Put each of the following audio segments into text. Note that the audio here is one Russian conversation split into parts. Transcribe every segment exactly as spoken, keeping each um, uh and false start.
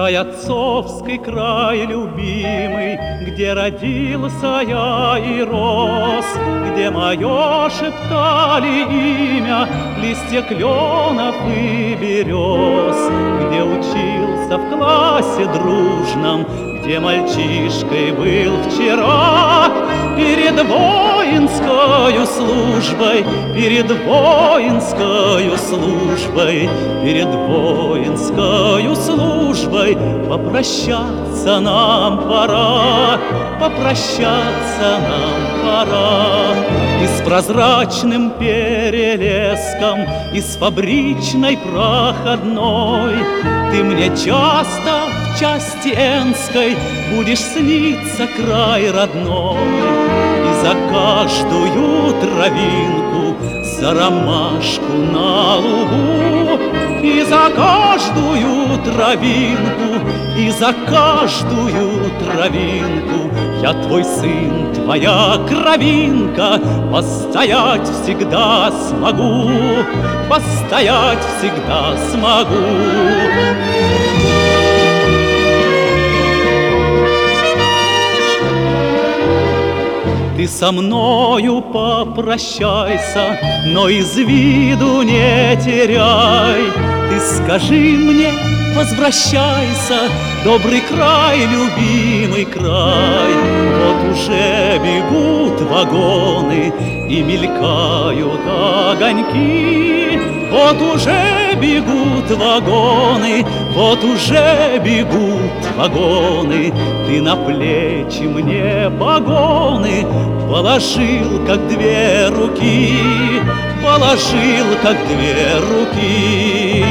Край отцовский, край любимый, где родился я и рос, где мое шептали имя листья кленов и берез, где учился в классе дружном, где мальчишкой был вчера. Перед воинскою службой, перед воинскою службой, перед воинскою службой попрощаться нам пора, попрощаться нам пора. И с прозрачным перелеском, и с фабричной проходной ты мне часто в части Энской будешь сниться край родной. И за каждую травинку, за ромашку на лугу, и за каждую травинку, и за каждую травинку я твой сын, твоя кровинка, постоять всегда смогу, постоять всегда смогу. Ты со мною попрощайся, но из виду не теряй. Ты скажи мне, возвращайся, добрый край, любимый край. Вот уже бегут вагоны и мелькают огоньки. Вот уже бегут вагоны, вот уже бегут вагоны. Ты на плечи мне погоны положил, как две руки, положил, как две руки.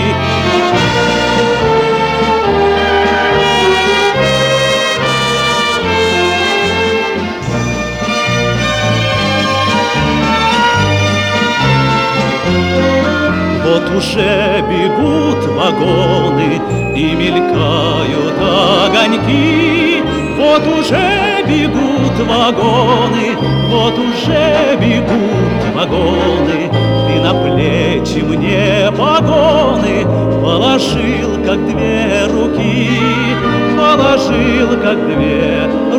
Вот уже бегут вагоны и мелькают огоньки. Вот уже бегут вагоны, вот уже бегут вагоны. Ты на плечи мне погоны положил, как две руки, положил, как две